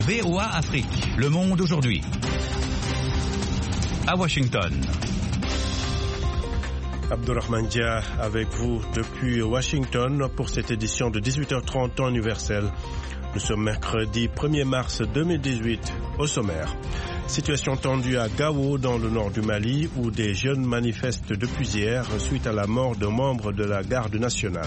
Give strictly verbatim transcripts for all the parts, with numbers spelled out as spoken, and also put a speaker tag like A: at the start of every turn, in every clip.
A: V O A Afrique, le monde aujourd'hui. À Washington.
B: Abdurrahman Dia avec vous depuis Washington pour cette édition de dix-huit heures trente temps universel. Nous sommes mercredi premier mars deux mille dix-huit. Au sommaire, situation tendue à Gao dans le nord du Mali où des jeunes manifestent depuis hier suite à la mort d'un membre de la garde nationale.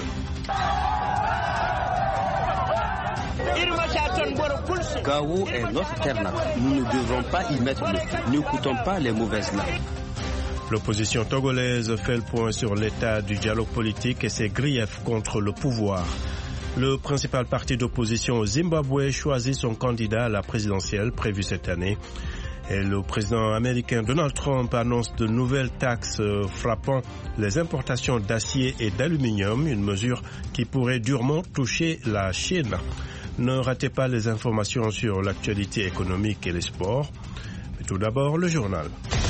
C: Gao est notre terre natale. Nous ne devons pas y mettre le feu. N'écoutons pas les mauvaises langues.
B: L'opposition togolaise fait le point sur l'état du dialogue politique et ses griefs contre le pouvoir. Le principal parti d'opposition au Zimbabwe choisit son candidat à la présidentielle prévue cette année. Et le président américain Donald Trump annonce de nouvelles taxes frappant les importations d'acier et d'aluminium, une mesure qui pourrait durement toucher la Chine. Ne ratez pas les informations sur l'actualité économique et les sports. Mais tout d'abord, le journal.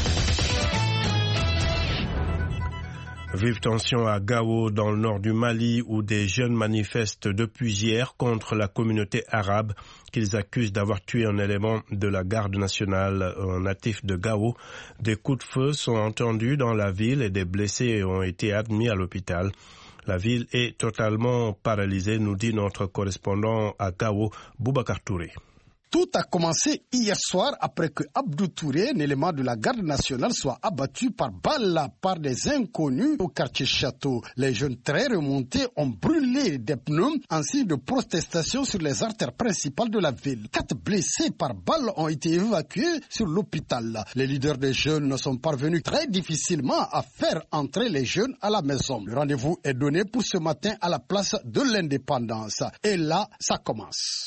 B: Vive tension à Gao dans le nord du Mali où des jeunes manifestent depuis hier contre la communauté arabe qu'ils accusent d'avoir tué un élément de la garde nationale, un natif de Gao. Des coups de feu sont entendus dans la ville et des blessés ont été admis à l'hôpital. La ville est totalement paralysée, nous dit notre correspondant à Gao, Boubacar Touré.
D: Tout a commencé hier soir après que Abdou Touré, un élément de la garde nationale, soit abattu par balle par des inconnus au quartier Château. Les jeunes très remontés ont brûlé des pneus en signe de protestation sur les artères principales de la ville. Quatre blessés par balle ont été évacués sur l'hôpital. Les leaders des jeunes sont parvenus très difficilement à faire entrer les jeunes à la maison. Le rendez-vous est donné pour ce matin à la place de l'Indépendance. Et là, ça commence.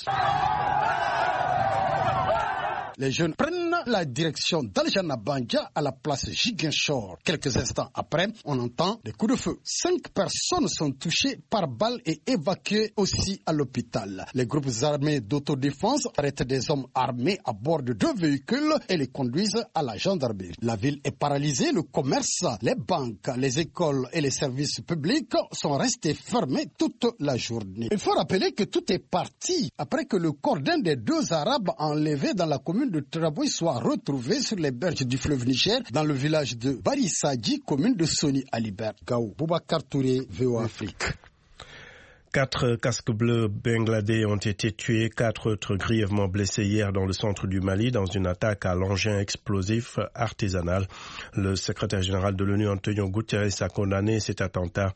D: Les jeunes prennent la direction d'Aljana Bandja à la place Ziguinchor. Quelques instants après, on entend des coups de feu. Cinq personnes sont touchées par balle et évacuées aussi à l'hôpital. Les groupes armés d'autodéfense arrêtent des hommes armés à bord de deux véhicules et les conduisent à la gendarmerie. La ville est paralysée, le commerce, les banques, les écoles et les services publics sont restés fermés toute la journée. Il faut rappeler que tout est parti après que le corps d'un des deux Arabes enlevés dans la commune de Traboui soit retrouvé sur les berges du fleuve Niger dans le village de Barissadji, commune de Soni Alibert. Gao, Boubacar Touré, V O A Afrique.
B: Quatre casques bleus bangladais ont été tués, quatre autres grièvement blessés hier dans le centre du Mali dans une attaque à l'engin explosif artisanal. Le secrétaire général de l'ONU, Antonio Guterres, a condamné cet attentat.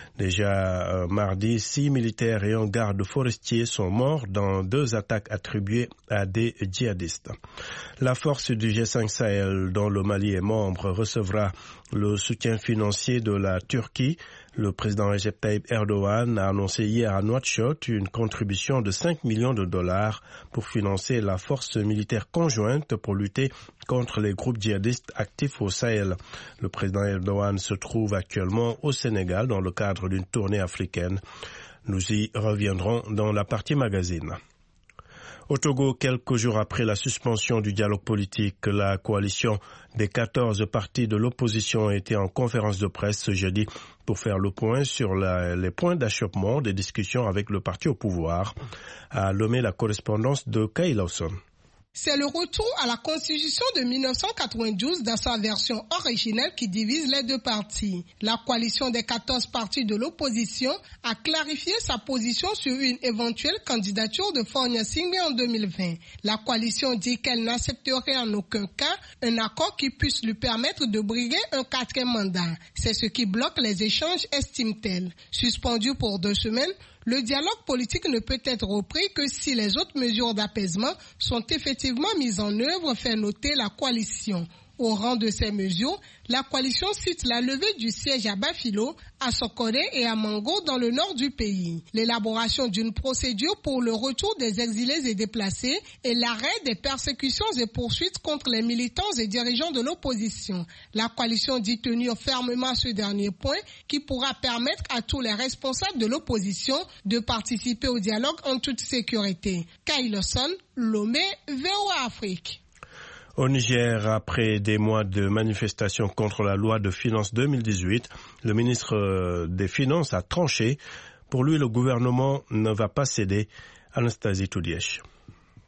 B: Déjà euh, mardi, six militaires et un garde forestier sont morts dans deux attaques attribuées à des djihadistes. La force du G cinq Sahel, dont le Mali est membre, recevra le soutien financier de la Turquie. Le président Recep Tayyip Erdogan a annoncé hier à Nouakchott une contribution de cinq millions de dollars pour financer la force militaire conjointe pour lutter contre les groupes djihadistes actifs au Sahel. Le président Erdogan se trouve actuellement au Sénégal dans le cadre d'une tournée africaine. Nous y reviendrons dans la partie magazine. Au Togo, quelques jours après la suspension du dialogue politique, la coalition des quatorze partis de l'opposition était en conférence de presse ce jeudi pour faire le point sur la, les points d'achoppement des discussions avec le parti au pouvoir, a nommé la correspondance de Kay Lawson.
E: C'est le retour à la Constitution de mille neuf cent quatre-vingt-douze dans sa version originelle qui divise les deux partis. La coalition des quatorze partis de l'opposition a clarifié sa position sur une éventuelle candidature de Faure Gnassingbé en deux mille vingt. La coalition dit qu'elle n'accepterait en aucun cas un accord qui puisse lui permettre de briguer un quatrième mandat. C'est ce qui bloque les échanges, estime-t-elle. Suspendu pour deux semaines, le dialogue politique ne peut être repris que si les autres mesures d'apaisement sont effectivement mises en œuvre, fait noter la coalition. Au rang de ces mesures, la coalition cite la levée du siège à Bafilo, à Sokone et à Mango dans le nord du pays, l'élaboration d'une procédure pour le retour des exilés et déplacés et l'arrêt des persécutions et poursuites contre les militants et dirigeants de l'opposition. La coalition dit tenir fermement à ce dernier point qui pourra permettre à tous les responsables de l'opposition de participer au dialogue en toute sécurité. Kay Lawson, Lomé, V O A Afrique.
B: Au Niger, après des mois de manifestations contre la loi de finances deux mille dix-huit, le ministre des Finances a tranché. Pour lui, le gouvernement ne va pas céder. Anastasie Toudièche.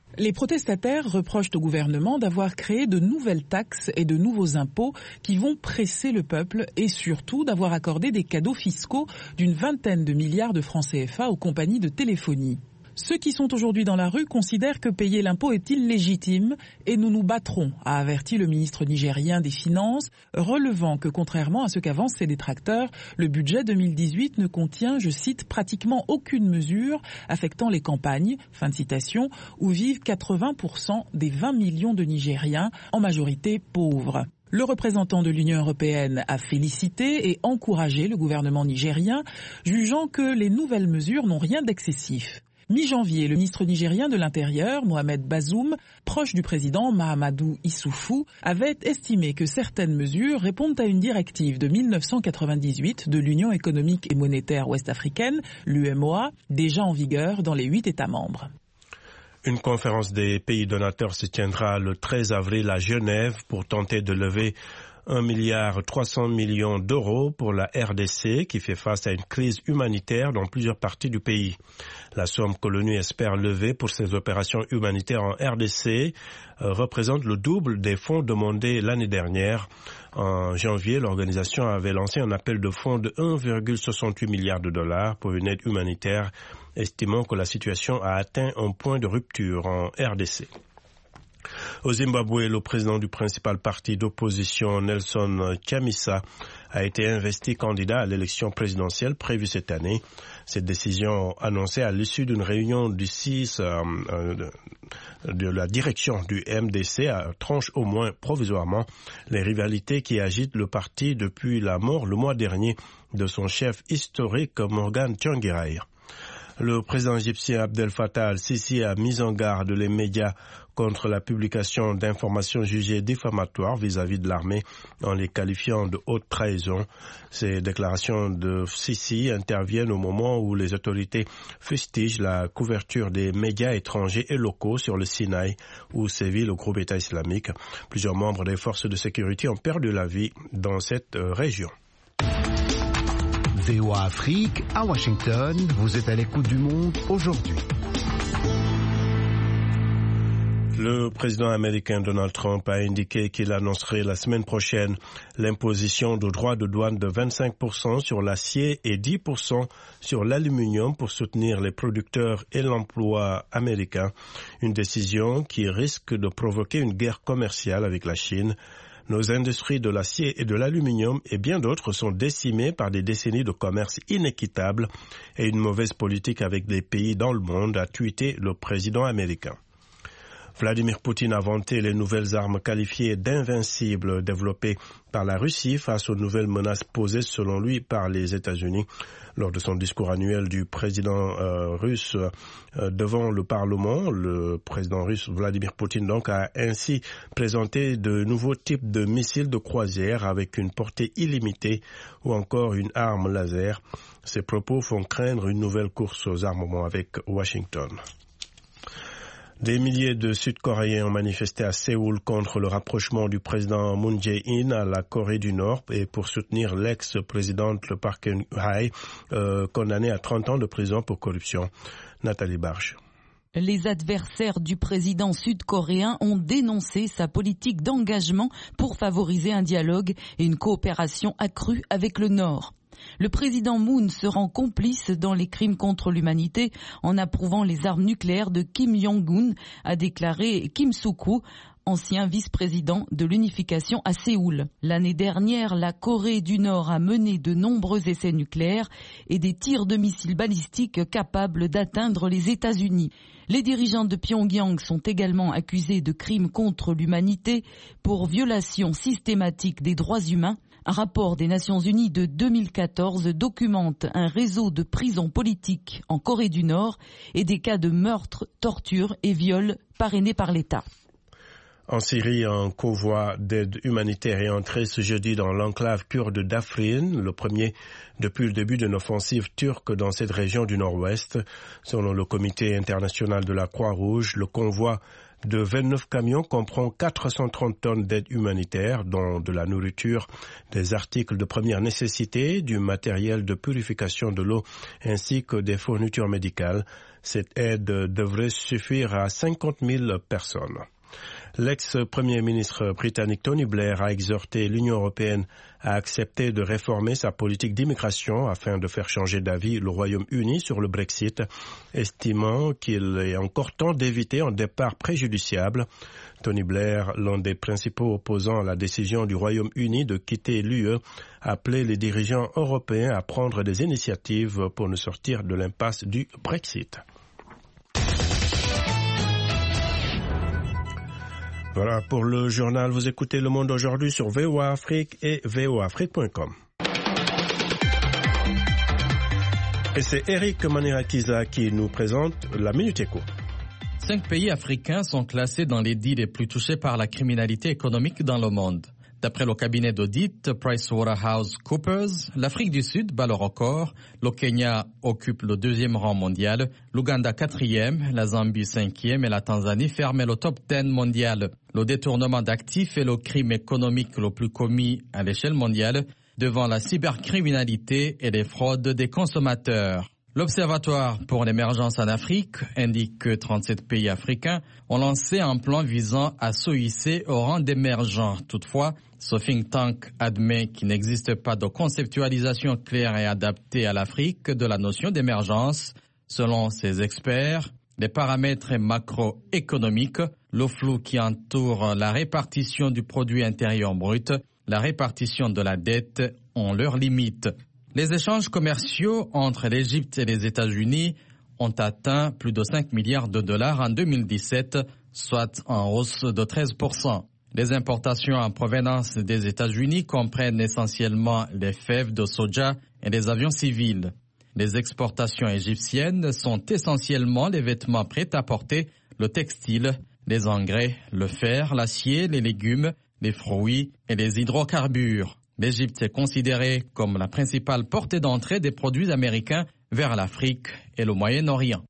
F: Les protestataires reprochent au gouvernement d'avoir créé de nouvelles taxes et de nouveaux impôts qui vont presser le peuple et surtout d'avoir accordé des cadeaux fiscaux d'une vingtaine de milliards de francs C F A aux compagnies de téléphonie. Ceux qui sont aujourd'hui dans la rue considèrent que payer l'impôt est illégitime et nous nous battrons, a averti le ministre nigérien des Finances, relevant que contrairement à ce qu'avancent ses détracteurs, le budget deux mille dix-huit ne contient, je cite, pratiquement aucune mesure affectant les campagnes, fin de citation, où vivent quatre-vingts pour cent des vingt millions de Nigériens, en majorité pauvres. Le représentant de l'Union européenne a félicité et encouragé le gouvernement nigérien, jugeant que les nouvelles mesures n'ont rien d'excessif. Mi-janvier, le ministre nigérien de l'Intérieur, Mohamed Bazoum, proche du président Mahamadou Issoufou, avait estimé que certaines mesures répondent à une directive de mille neuf cent quatre-vingt-dix-huit de l'Union économique et monétaire ouest-africaine, l'U M O A, déjà en vigueur dans les huit États membres.
B: Une conférence des pays donateurs se tiendra le treize avril à Genève pour tenter de lever un milliard trois cents millions d'euros pour la R D C qui fait face à une crise humanitaire dans plusieurs parties du pays. La somme que l'ONU espère lever pour ses opérations humanitaires en R D C euh, représente le double des fonds demandés l'année dernière. En janvier, l'organisation avait lancé un appel de fonds de un virgule soixante-huit milliard de dollars pour une aide humanitaire, estimant que la situation a atteint un point de rupture en R D C. Au Zimbabwe, le président du principal parti d'opposition, Nelson Chamisa, a été investi candidat à l'élection présidentielle prévue cette année. Cette décision annoncée à l'issue d'une réunion du six euh, de, de la direction du M D C tranche au moins provisoirement les rivalités qui agitent le parti depuis la mort le mois dernier de son chef historique Morgan Tsvangirai. Le président égyptien Abdel Fattah al-Sisi a mis en garde les médias contre la publication d'informations jugées diffamatoires vis-à-vis de l'armée en les qualifiant de haute trahison. Ces déclarations de Sisi interviennent au moment où les autorités fustigent la couverture des médias étrangers et locaux sur le Sinaï où sévit le groupe État islamique. Plusieurs membres des forces de sécurité ont perdu la vie dans cette région.
G: V O A Afrique, à Washington, vous êtes à l'écoute du monde aujourd'hui.
B: Le président américain Donald Trump a indiqué qu'il annoncerait la semaine prochaine l'imposition de droits de douane de vingt-cinq pour cent sur l'acier et dix pour cent sur l'aluminium pour soutenir les producteurs et l'emploi américain. Une décision qui risque de provoquer une guerre commerciale avec la Chine. Nos industries de l'acier et de l'aluminium et bien d'autres sont décimées par des décennies de commerce inéquitable et une mauvaise politique avec des pays dans le monde, a tweeté le président américain. Vladimir Poutine a vanté les nouvelles armes qualifiées d'invincibles développées par la Russie face aux nouvelles menaces posées selon lui par les États-Unis. Lors de son discours annuel du président euh, russe euh, devant le Parlement, le président russe Vladimir Poutine donc a ainsi présenté de nouveaux types de missiles de croisière avec une portée illimitée ou encore une arme laser. Ces propos font craindre une nouvelle course aux armements avec Washington. Des milliers de Sud-Coréens ont manifesté à Séoul contre le rapprochement du président Moon Jae-in à la Corée du Nord et pour soutenir l'ex-présidente le Park Geun-hye, euh, condamnée à trente ans de prison pour corruption. Nathalie Barge.
H: Les adversaires du président sud-coréen ont dénoncé sa politique d'engagement pour favoriser un dialogue et une coopération accrue avec le Nord. Le président Moon se rend complice dans les crimes contre l'humanité en approuvant les armes nucléaires de Kim Jong-un, a déclaré Kim Suk-woo, ancien vice-président de l'unification à Séoul. L'année dernière, la Corée du Nord a mené de nombreux essais nucléaires et des tirs de missiles balistiques capables d'atteindre les États-Unis. Les dirigeants de Pyongyang sont également accusés de crimes contre l'humanité pour violation systématique des droits humains. Un rapport des Nations Unies de deux mille quatorze documente un réseau de prisons politiques en Corée du Nord et des cas de meurtre, torture et viol parrainés par l'État.
B: En Syrie, un convoi d'aide humanitaire est entré ce jeudi dans l'enclave kurde d'Afrin, le premier depuis le début d'une offensive turque dans cette région du nord-ouest. Selon le Comité international de la Croix-Rouge, le convoi de vingt-neuf camions comprend quatre cent trente tonnes d'aide humanitaire, dont de la nourriture, des articles de première nécessité, du matériel de purification de l'eau ainsi que des fournitures médicales. Cette aide devrait suffire à cinquante mille personnes. L'ex-premier ministre britannique Tony Blair a exhorté l'Union européenne à accepter de réformer sa politique d'immigration afin de faire changer d'avis le Royaume-Uni sur le Brexit, estimant qu'il est encore temps d'éviter un départ préjudiciable. Tony Blair, l'un des principaux opposants à la décision du Royaume-Uni de quitter l'U E, a appelé les dirigeants européens à prendre des initiatives pour nous sortir de l'impasse du Brexit. Voilà pour le journal. Vous écoutez Le Monde aujourd'hui sur V O A Afrique et v o a afrique point com. Et c'est Eric Manirakiza qui nous présente la Minute Éco.
I: Cinq pays africains sont classés dans les dix les plus touchés par la criminalité économique dans le monde. D'après le cabinet d'audit PricewaterhouseCoopers, l'Afrique du Sud bat le record, le Kenya occupe le deuxième rang mondial, l'Ouganda quatrième, la Zambie cinquième et la Tanzanie ferment le top dix mondial. Le détournement d'actifs est le crime économique le plus commis à l'échelle mondiale, devant la cybercriminalité et les fraudes des consommateurs. L'Observatoire pour l'émergence en Afrique indique que trente-sept pays africains ont lancé un plan visant à se hisser au rang d'émergents. Toutefois, ce think tank admet qu'il n'existe pas de conceptualisation claire et adaptée à l'Afrique de la notion d'émergence. Selon ses experts, les paramètres macroéconomiques, le flou qui entoure la répartition du produit intérieur brut, la répartition de la dette ont leurs limites. Les échanges commerciaux entre l'Égypte et les États-Unis ont atteint plus de cinq milliards de dollars en deux mille dix-sept, soit en hausse de treize pour cent. Les importations en provenance des États-Unis comprennent essentiellement les fèves de soja et les avions civils. Les exportations égyptiennes sont essentiellement les vêtements prêts à porter, le textile, les engrais, le fer, l'acier, les légumes, les fruits et les hydrocarbures. L'Égypte est considérée comme la principale porte d'entrée des produits américains vers l'Afrique et le Moyen-Orient.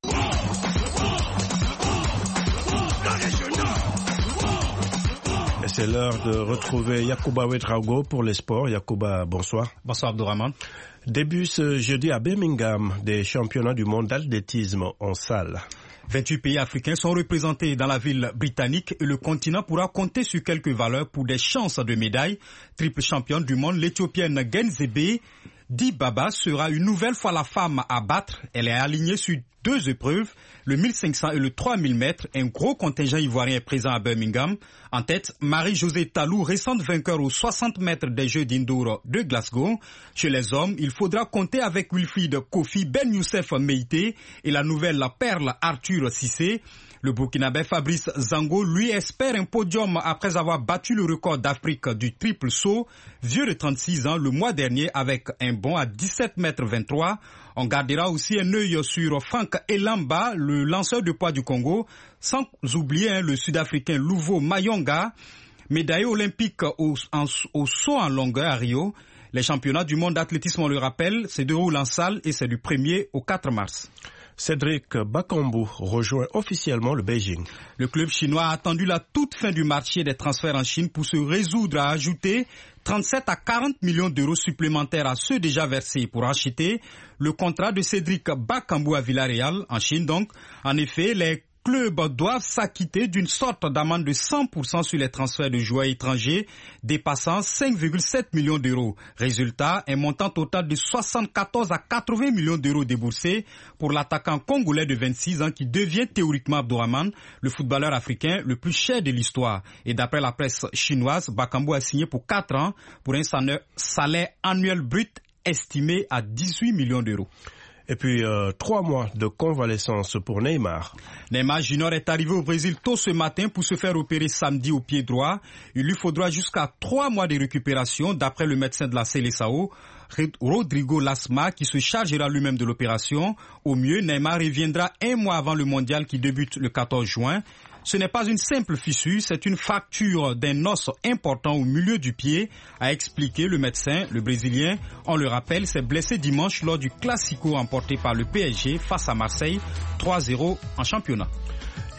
B: Et c'est l'heure de retrouver Yacouba Ouedraogo pour les sports. Yacouba, bonsoir.
J: Bonsoir Abdourahmane.
B: Début ce jeudi à Birmingham des championnats du monde d'athlétisme en salle.
J: vingt-huit pays africains sont représentés dans la ville britannique et le continent pourra compter sur quelques valeurs pour des chances de médailles. Triple championne du monde, l'Éthiopienne Genzebe Dibaba sera une nouvelle fois la femme à battre. Elle est alignée sur deux épreuves, le mille cinq cents et le trois mille mètres. Un gros contingent ivoirien est présent à Birmingham. En tête, Marie-Josée Talou, récente vainqueur aux soixante mètres des Jeux d'Indoor de Glasgow. Chez les hommes, il faudra compter avec Wilfried Kofi, Ben Youssef Meïté et la nouvelle perle Arthur Cissé. Le Burkinabé Fabrice Zango, lui, espère un podium après avoir battu le record d'Afrique du triple saut, vieux de trente-six ans, le mois dernier avec un bond à dix-sept mètres vingt-trois. On gardera aussi un œil sur Frank Elamba, le lanceur de poids du Congo, sans oublier hein, le Sud-Africain Louvo Mayonga, médaillé olympique au, en, au saut en longueur à Rio. Les championnats du monde d'athlétisme, on le rappelle, se déroulent en salle et c'est du premier au quatre mars.
B: Cédric Bakambu rejoint officiellement le Beijing.
J: Le club chinois a attendu la toute fin du marché des transferts en Chine pour se résoudre à ajouter trente-sept à quarante millions d'euros supplémentaires à ceux déjà versés pour acheter le contrat de Cédric Bakambu à Villarreal, en Chine donc. En effet, les clubs doivent s'acquitter d'une sorte d'amende de cent pour cent sur les transferts de joueurs étrangers dépassant cinq virgule sept millions d'euros. Résultat, un montant total de soixante-quatorze à quatre-vingts millions d'euros déboursés pour l'attaquant congolais de vingt-six ans qui devient théoriquement Abdourahmane, le footballeur africain le plus cher de l'histoire. Et d'après la presse chinoise, Bakambu a signé pour quatre ans pour un salaire annuel brut estimé à dix-huit millions d'euros.
B: Et puis, euh, trois mois de convalescence pour Neymar.
J: Neymar Junior est arrivé au Brésil tôt ce matin pour se faire opérer samedi au pied droit. Il lui faudra jusqu'à trois mois de récupération, d'après le médecin de la Seleção, Rodrigo Lasma, qui se chargera lui-même de l'opération. Au mieux, Neymar reviendra un mois avant le mondial qui débute le quatorze juin. Ce n'est pas une simple fissure, c'est une fracture d'un os important au milieu du pied, a expliqué le médecin, le Brésilien. On le rappelle, s'est blessé dimanche lors du Classico remporté par le P S G face à Marseille, trois zéro en championnat.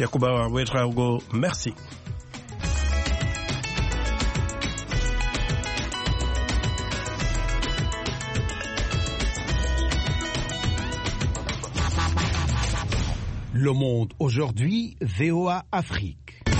B: Yacouba Ouedraogo, merci.
G: Le Monde aujourd'hui, V O A Afrique.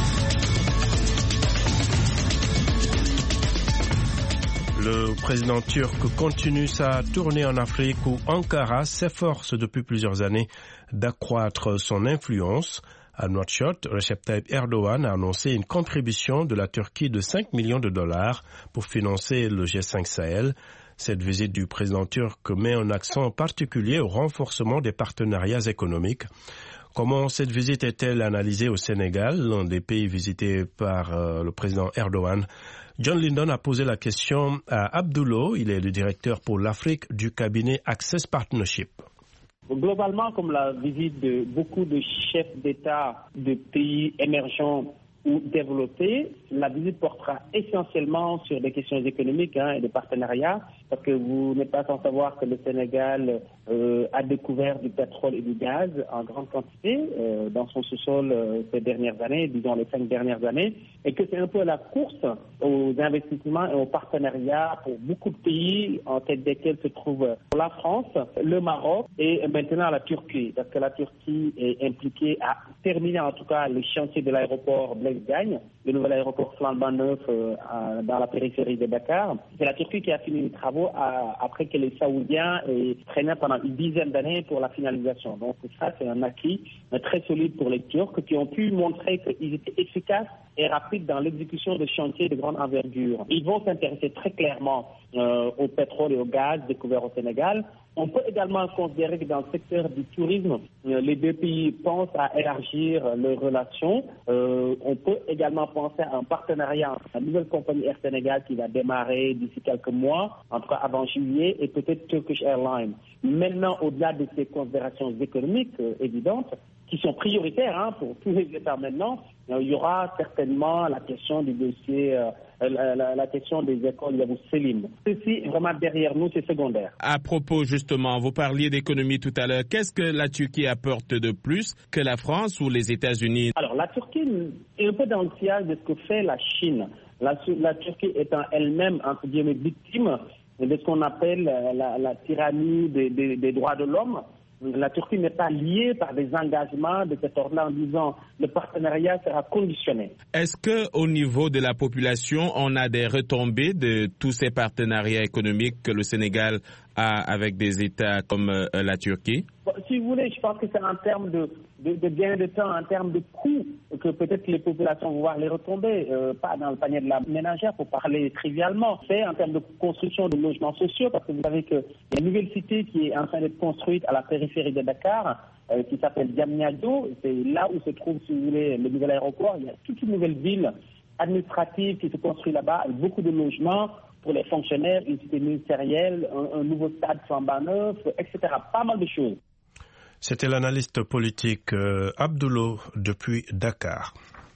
B: Le président turc continue sa tournée en Afrique où Ankara s'efforce depuis plusieurs années d'accroître son influence. À Nouakchott, Recep Tayyip Erdogan a annoncé une contribution de la Turquie de cinq millions de dollars pour financer le G cinq Sahel. Cette visite du président turc met un accent particulier au renforcement des partenariats économiques. Comment cette visite est-elle analysée au Sénégal, l'un des pays visités par euh, le président Erdogan? John Lindon a posé la question à Abdoulo, il est le directeur pour l'Afrique du cabinet Access Partnership.
K: Globalement, comme la visite de beaucoup de chefs d'État de pays émergents ou développés, la visite portera essentiellement sur des questions économiques hein, et de partenariats, parce que vous n'êtes pas sans savoir que le Sénégal euh, a découvert du pétrole et du gaz en grande quantité euh, dans son sous-sol euh, ces dernières années, disons les cinq dernières années, et que c'est un peu la course aux investissements et aux partenariats pour beaucoup de pays, en tête desquels se trouve la France, le Maroc et maintenant la Turquie, parce que la Turquie est impliquée à terminer en tout cas les chantiers de l'aéroport Blaise Diagne, le nouvel aéroport flambant neuf euh, à, dans la périphérie de Dakar. C'est la Turquie qui a fini les travaux à, après que les Saoudiens aient traîné pendant une dizaine d'années pour la finalisation. Donc ça, c'est un acquis euh, très solide pour les Turcs qui ont pu montrer qu'ils étaient efficaces et rapides dans l'exécution de chantiers de grande envergure. Ils vont s'intéresser très clairement euh, au pétrole et au gaz découverts au Sénégal. On peut également considérer que dans le secteur du tourisme, euh, les deux pays pensent à élargir leurs relations. Euh, on peut également penser à un partenariat entre la nouvelle compagnie Air Sénégal qui va démarrer d'ici quelques mois, en tout cas avant juillet, et peut-être Turkish Airlines. Maintenant, au-delà de ces considérations économiques euh, évidentes, qui sont prioritaires hein, pour tous les États maintenant, euh, il y aura certainement la question du dossier, euh, la, la, la question des écoles Yavuz Selim. Ceci, vraiment, derrière nous, c'est secondaire.
L: À propos, justement, vous parliez d'économie tout à l'heure. Qu'est-ce que la Turquie apporte de plus que la France ou les États-Unis?
K: Alors, la Turquie est un peu dans le sillage de ce que fait la Chine. La, la Turquie étant elle-même, entre guillemets, victime de ce qu'on appelle la, la tyrannie des, des, des droits de l'homme. La Turquie n'est pas liée par des engagements de cet ordre en disant le partenariat sera conditionné.
L: Est-ce qu'au niveau de la population, on a des retombées de tous ces partenariats économiques que le Sénégal a avec des États comme euh, la Turquie?
K: Bon, si vous voulez, je pense que c'est en termes de, de, de gain de temps, en termes de coûts, que peut-être les populations vont voir les retombées, euh, pas dans le panier de la ménagère pour parler trivialement, c'est en termes de construction de logements sociaux, parce que vous savez qu'il y a une nouvelle cité qui est en train d'être construite à la périphérie de Dakar, euh, qui s'appelle Diamniadio. C'est là où se trouve, si vous voulez, le nouvel aéroport. Il y a toute une nouvelle ville administrative qui se construit là-bas, avec beaucoup de logements pour les fonctionnaires, une cité ministérielle, un, un nouveau stade flambant neuf, et cetera. Pas mal de choses.
B: C'était l'analyste politique euh, Abdoulo depuis Dakar.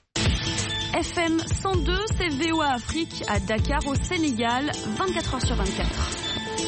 M: F M cent deux, c'est V O A Afrique à Dakar au Sénégal, vingt-quatre heures sur vingt-quatre.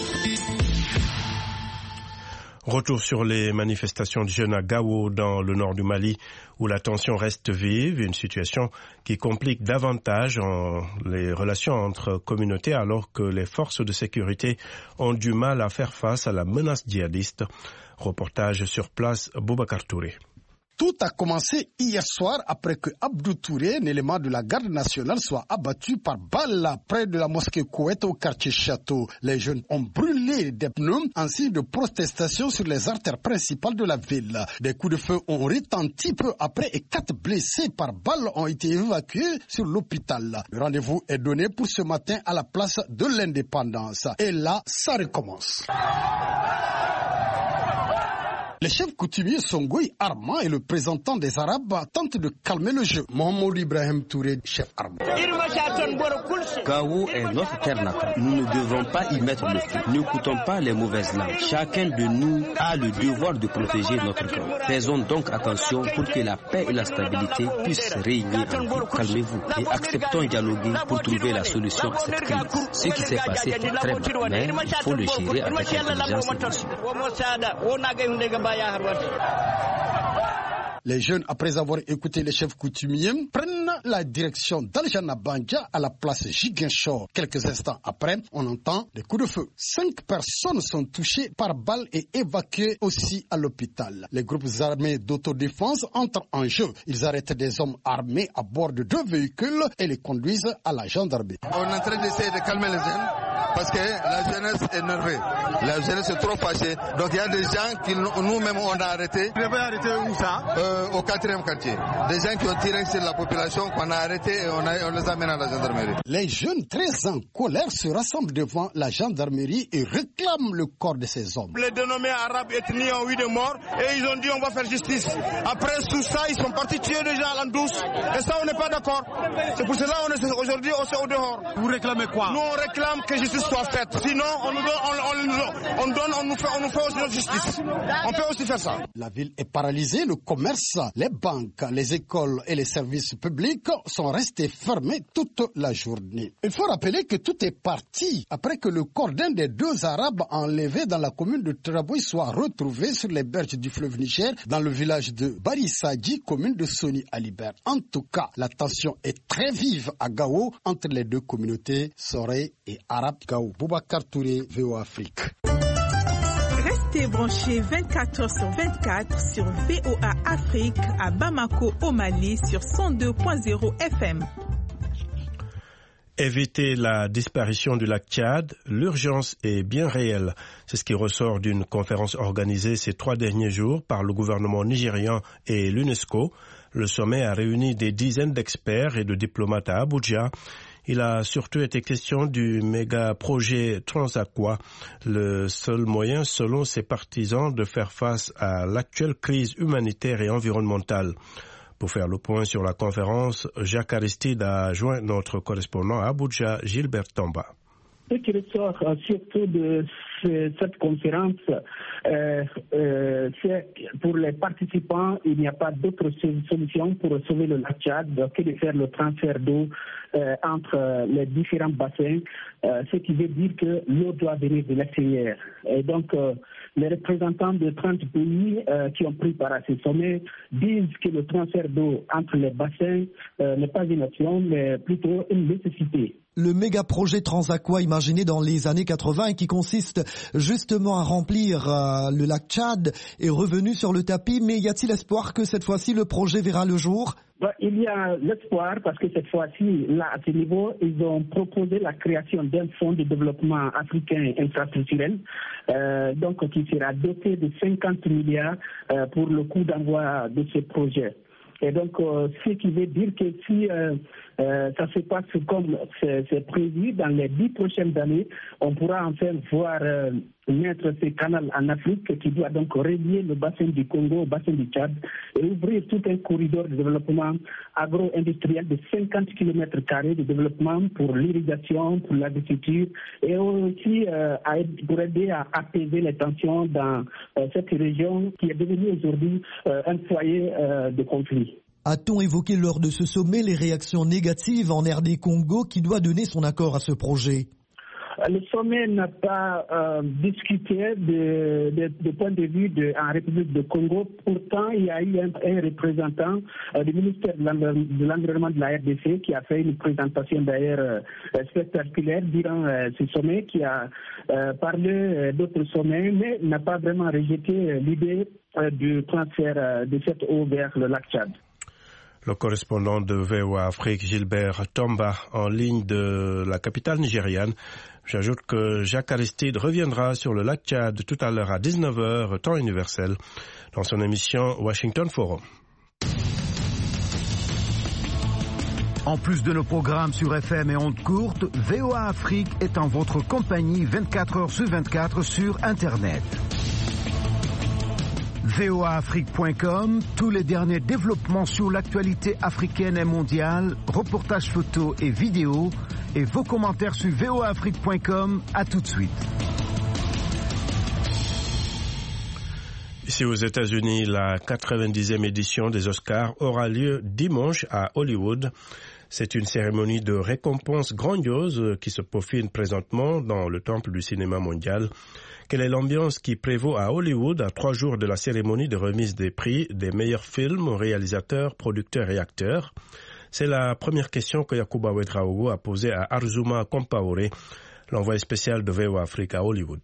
B: Retour sur les manifestations de jeunes à Gao dans le nord du Mali où la tension reste vive, une situation qui complique davantage en les relations entre communautés alors que les forces de sécurité ont du mal à faire face à la menace djihadiste. Reportage sur place, Boubacar Touré.
D: Tout a commencé hier soir après que Abdou Touré, un élément de la garde nationale, soit abattu par balle près de la mosquée Kouet au quartier Château. Les jeunes ont brûlé des pneus en signe de protestation sur les artères principales de la ville. Des coups de feu ont retenti peu après et quatre blessés par balle ont été évacués sur l'hôpital. Le rendez-vous est donné pour ce matin à la place de l'Indépendance. Et là, ça recommence. Les chefs coutumiers Songoï Arma et le représentant des Arabes tentent de calmer le jeu. Mohamed Ibrahim Touré, chef Arma.
C: Gao est notre terre natale. Nous ne devons pas y mettre le feu. N'écoutons pas les mauvaises langues. Chacun de nous a le devoir de protéger notre Gao. Faisons donc attention pour que la paix et la stabilité puissent régner en vous. Calmez-vous et acceptons de dialoguer pour trouver la solution à cette crise. Ce qui s'est passé est très bon, mais il faut le gérer avec intelligence et mesure.
D: Les jeunes, après avoir écouté les chefs coutumiers, prennent la direction d'Aljana Banja à la place Ziguinchor. Quelques instants après, on entend des coups de feu. Cinq personnes sont touchées par balles et évacuées aussi à l'hôpital. Les groupes armés d'autodéfense entrent en jeu. Ils arrêtent des hommes armés à bord de deux véhicules et les conduisent à la gendarmerie.
N: On est en train d'essayer de calmer les jeunes parce que la jeunesse est énervée. La jeunesse est trop fâchée. Donc il y a des gens qui nous-mêmes on a arrêtés. Vous avez arrêté où ça euh, Au quatrième quartier. Des gens qui ont tiré sur la population qu'on a arrêtés et on, a, on les amène à la gendarmerie.
D: Les jeunes très en colère se rassemblent devant la gendarmerie et réclament le corps de ces hommes.
N: Les dénommés arabes ethnies ont eu des morts et ils ont dit on va faire justice. Après tout ça, ils sont partis tuer des gens à la douce. Et ça, on n'est pas d'accord. C'est pour cela qu'on aujourd'hui on est au dehors. Vous réclamez quoi? Nous, on réclame que justice soit faite. Sinon, on nous donne, on, on, on donne, on nous fait, on nous fait aussi notre justice. On peut aussi faire ça.
D: La ville est paralysée. Le commerce, les banques, les écoles et les services publics sont restés fermés toute la journée. Il faut rappeler que tout est parti après que le corps d'un des deux Arabes enlevés dans la commune de Trabouy soit retrouvé sur les berges du fleuve Niger dans le village de Barissadji, commune de Soni Alibert. En tout cas, la tension est très vive à Gao entre les deux communautés, Soré et Arabe Gao. Boubacar Touré, V O Afrique.
O: Restez branchés vingt-quatre heures sur vingt-quatre sur V O A Afrique à Bamako au Mali sur cent deux point zéro F M.
B: Éviter la disparition du lac Tchad, l'urgence est bien réelle. C'est ce qui ressort d'une conférence organisée ces trois derniers jours par le gouvernement nigérian et l'UNESCO. Le sommet a réuni des dizaines d'experts et de diplomates à Abuja. Il a surtout été question du méga-projet Transaqua, le seul moyen, selon ses partisans, de faire face à l'actuelle crise humanitaire et environnementale. Pour faire le point sur la conférence, Jacques Aristide a joint notre correspondant à Abuja, Gilbert Tomba.
K: Ce qui ressort euh, surtout de ce, cette conférence, euh, euh, c'est pour les participants, il n'y a pas d'autre solution pour sauver le lac Tchad que de faire le transfert d'eau euh, entre les différents bassins, euh, ce qui veut dire que l'eau doit venir de l'extérieur. Et donc, euh, les représentants de trente pays euh, qui ont pris part à ce sommet disent que le transfert d'eau entre les bassins euh, n'est pas une option, mais plutôt une nécessité.
P: Le méga projet Transaqua imaginé dans les années quatre-vingts et qui consiste justement à remplir euh, le lac Tchad est revenu sur le tapis, mais y a-t-il espoir que cette fois-ci le projet verra le jour?
K: Ben, il y a l'espoir parce que cette fois-ci, là, à ce niveau, ils ont proposé la création d'un fonds de développement africain infrastructurel, euh, donc qui sera doté de cinquante milliards euh, pour le coût d'envoi de ce projet. Et donc, euh, ce qui veut dire que si euh, euh, ça se passe comme c'est, c'est prévu dans les dix prochaines années, on pourra enfin voir euh, mettre ce canal en Afrique qui doit donc relier le bassin du Congo au bassin du Tchad et ouvrir tout un corridor de développement agro-industriel de cinquante kilomètres carrés de développement pour l'irrigation, pour l'agriculture et aussi euh, pour aider à apaiser les tensions dans euh, cette région qui est devenue aujourd'hui euh, un foyer euh, de conflit.
P: A-t-on évoqué lors de ce sommet les réactions négatives en R D Congo qui doit donner son accord à ce projet?
K: Le sommet n'a pas euh, discuté de, de, de point de vue de, en République de Congo. Pourtant, il y a eu un, un représentant euh, du ministère de l'Environnement de la R D C qui a fait une présentation d'ailleurs euh, spectaculaire durant euh, ce sommet, qui a euh, parlé euh, d'autres sommets, mais n'a pas vraiment rejeté euh, l'idée euh, du transfert euh, de cette eau vers le lac Tchad.
B: Le correspondant de V O A Afrique, Gilbert Tomba, en ligne de la capitale nigériane. J'ajoute que Jacques Aristide reviendra sur le lac Tchad tout à l'heure à dix-neuf heures, temps universel, dans son émission Washington Forum.
G: En plus de nos programmes sur F M et ondes courtes, V O A Afrique est en votre compagnie vingt-quatre heures sur vingt-quatre sur Internet. V O A Afrique point com, tous les derniers développements sur l'actualité africaine et mondiale, reportages photos et vidéos, et vos commentaires sur V O A Afrique point com. À tout de suite.
B: Ici aux États-Unis, la quatre-vingt-dixième édition des Oscars aura lieu dimanche à Hollywood. C'est une cérémonie de récompense grandiose qui se peaufine présentement dans le temple du cinéma mondial. Quelle est l'ambiance qui prévaut à Hollywood à trois jours de la cérémonie de remise des prix des meilleurs films, réalisateurs, producteurs et acteurs? C'est la première question que Yacouba Ouedraogo a posée à Arzuma Compaoré, l'envoyé spécial de V O A Afrique à Hollywood.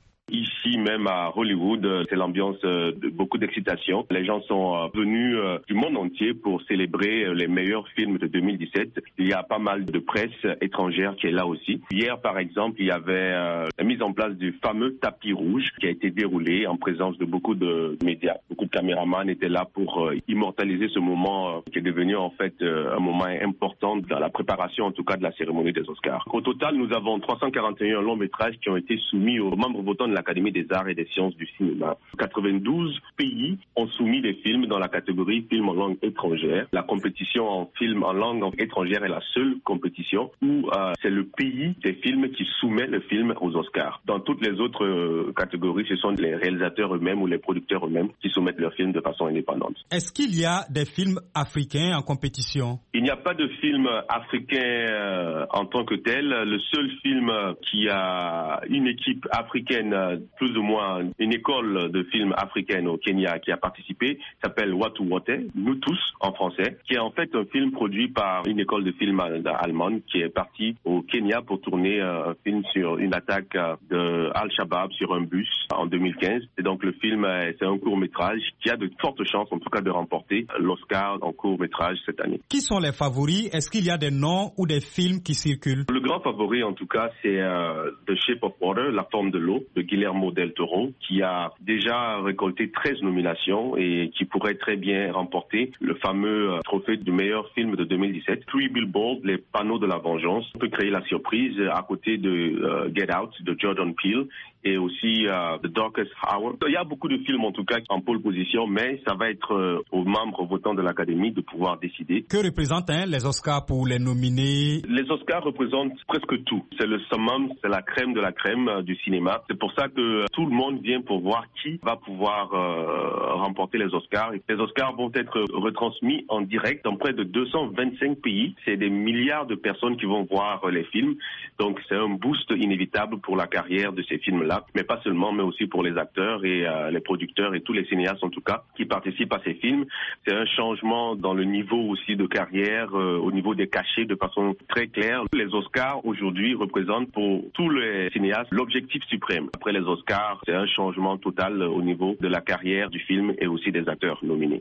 Q: Ici même à Hollywood, c'est l'ambiance de beaucoup d'excitation. Les gens sont venus du monde entier pour célébrer les meilleurs films de deux mille dix-sept. Il y a pas mal de presse étrangère qui est là aussi. Hier, par exemple, il y avait la mise en place du fameux tapis rouge qui a été déroulé en présence de beaucoup de médias. Beaucoup de caméramans étaient là pour immortaliser ce moment qui est devenu en fait un moment important dans la préparation en tout cas de la cérémonie des Oscars. Au total, nous avons trois cent quarante et un longs métrages qui ont été soumis aux membres votants de l'Académie des arts et des sciences du cinéma. quatre-vingt-douze pays ont soumis des films dans la catégorie film en langue étrangère. La compétition en film en langue étrangère est la seule compétition où euh, c'est le pays des films qui soumet le film aux Oscars. Dans toutes les autres euh, catégories, ce sont les réalisateurs eux-mêmes ou les producteurs eux-mêmes qui soumettent leurs films de façon indépendante.
J: Est-ce qu'il y a des films africains en compétition?
Q: Il n'y a pas de film africain euh, en tant que tel. Le seul film qui a une équipe africaine, plus ou moins une école de films africaine au Kenya qui a participé, s'appelle Watu Wote, Nous tous en français, qui est en fait un film produit par une école de films allemande qui est partie au Kenya pour tourner un film sur une attaque de Al-Shabaab sur un bus en deux mille quinze. Et donc le film, c'est un court-métrage qui a de fortes chances en tout cas de remporter l'Oscar en court-métrage cette année.
J: Qui sont les favoris? Est-ce qu'il y a des noms ou des films qui circulent?
Q: Le grand favori en tout cas, c'est euh, The Shape of Water, La forme de l'eau, de Guillermo del Toro, qui a déjà récolté treize nominations et qui pourrait très bien remporter le fameux trophée du meilleur film de deux mille dix-sept. Three Billboards, Les panneaux de la vengeance, peut créer la surprise à côté de uh, Get Out de Jordan Peele et aussi uh, The Darkest Hour. Il y a beaucoup de films en tout cas en pole position, mais ça va être euh, aux membres votants de l'Académie de pouvoir décider.
J: Que représentent hein, les Oscars pour les nominés?
Q: Les Oscars représentent presque tout. C'est le summum, c'est la crème de la crème euh, du cinéma. C'est pour ça que euh, tout le monde vient pour voir qui va pouvoir euh, remporter les Oscars. Et les Oscars vont être retransmis en direct dans près de deux cent vingt-cinq pays. C'est des milliards de personnes qui vont voir euh, les films. Donc c'est un boost inévitable pour la carrière de ces films-là. Mais pas seulement, mais aussi pour les acteurs et euh, les producteurs et tous les cinéastes en tout cas qui participent à ces films. C'est un changement dans le niveau aussi de carrière, euh, au niveau des cachets de façon très claire. Les Oscars aujourd'hui représentent pour tous les cinéastes l'objectif suprême. Après les Oscars, c'est un changement total au niveau de la carrière du film et aussi des acteurs nominés.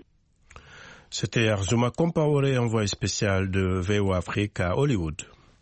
B: C'était Arzuma Compaoré, envoyé spécial de V O A Afrique à Hollywood.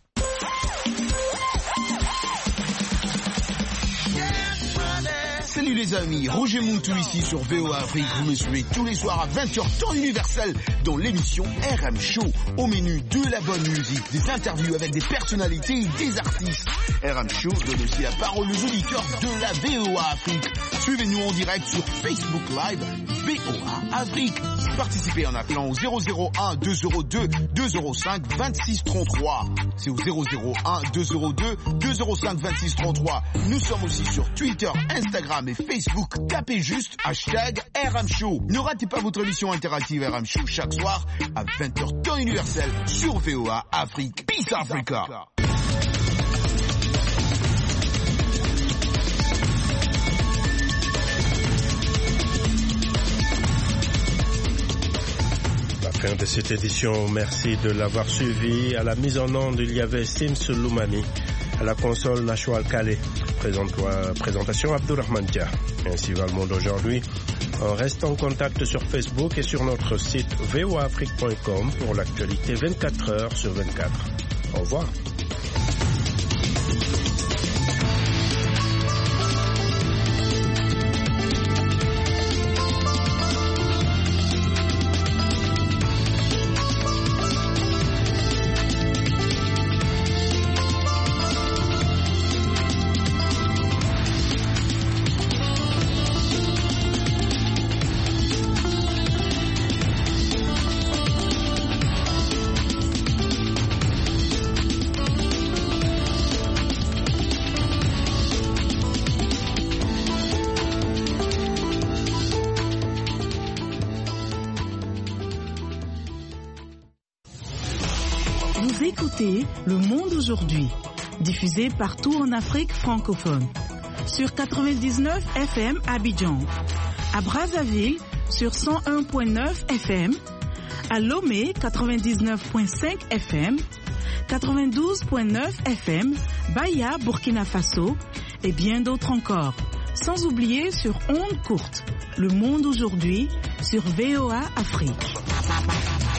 R: Salut les amis, Roger Moutou ici sur V O A Afrique. Vous me suivez tous les soirs à vingt heures temps universel dans l'émission R M Show. Au menu de la bonne musique, des interviews avec des personnalités et des artistes. R M Show donne aussi la parole aux auditeurs de la V O A Afrique. Suivez-nous en direct sur Facebook Live V O A Afrique. Participez en appelant au zéro zéro un deux zéro deux deux zéro cinq vingt-six trente-trois. C'est au zéro zéro un deux zéro deux deux zéro cinq vingt-six trente-trois. Nous sommes aussi sur Twitter, Instagram et Facebook. Tapez juste hashtag R M Show. Ne ratez pas votre émission interactive R M Show chaque soir à vingt heures temps universel sur V O A Afrique. Peace Africa.
B: Fin de cette édition, merci de l'avoir suivi. À la mise en onde, il y avait Sims Loumani. À la console, Nashwal Kale. Présentation Abdurrahman Dia. Ainsi va le monde aujourd'hui. On reste en contact sur Facebook et sur notre site v o a afrique point com pour l'actualité vingt-quatre heures sur vingt-quatre. Au revoir.
S: Vous écoutez Le Monde aujourd'hui, diffusé partout en Afrique francophone. Sur quatre-vingt-dix-neuf F M à Abidjan, à Brazzaville sur cent un point neuf F M, à Lomé quatre-vingt-dix-neuf point cinq F M, quatre-vingt-douze point neuf F M, Baya, Burkina Faso et bien d'autres encore. Sans oublier sur ondes courtes, Le Monde aujourd'hui sur V O A Afrique.